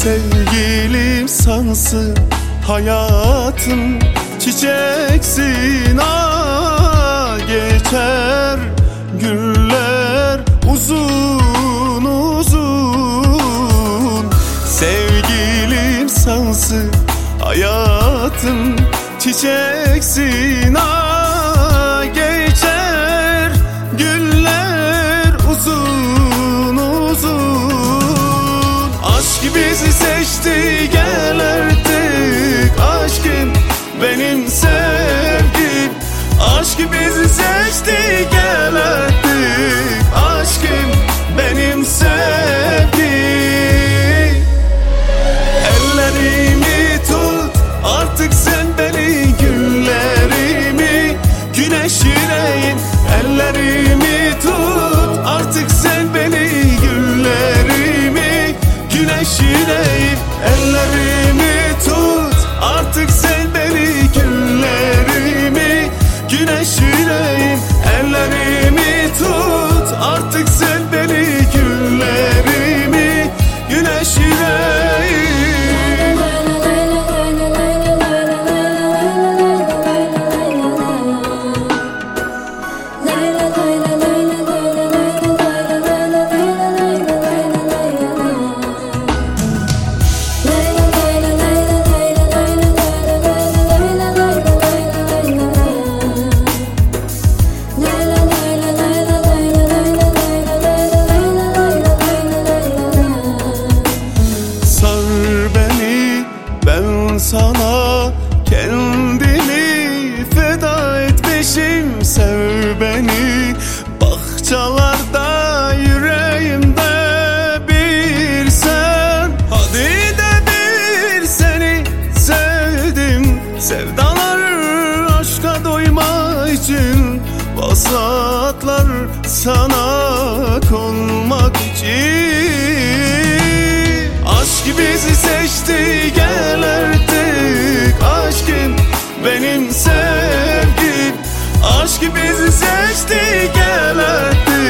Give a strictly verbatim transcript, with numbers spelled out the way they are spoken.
Sevgilim sensin hayatım, çiçeksin ah. Geçer günler uzun uzun. Sevgilim sensin hayatım, çiçeksin ah. Geçer günler uzun uzun. Aşk bizi seçti, gel artık aşkım benim sevgim. Aşk bizi seçti, gel artık aşkım benim sevgim. Ellerimi tut artık sen beni, güllerimi güneş yüreğim. Ellerimi tut artık sen beni, güllerimi güneş yüreğim. Ellerimi tut artık sen beni, güllerimi güneş yüreğim. Ellerimi tut artık sen beni, güllerimi güneş yüreğim. Ben sana kendimi feda etmişim, sev beni. Bahçelerde yüreğimde bir sen, hadi de bir seni sevdim. Sevdalar aşka doyma için, vasatlar sana konmak için. Aşk bizi seçti, gel artık aşkım benim sevgim. Aşk bizi seçti, gel artık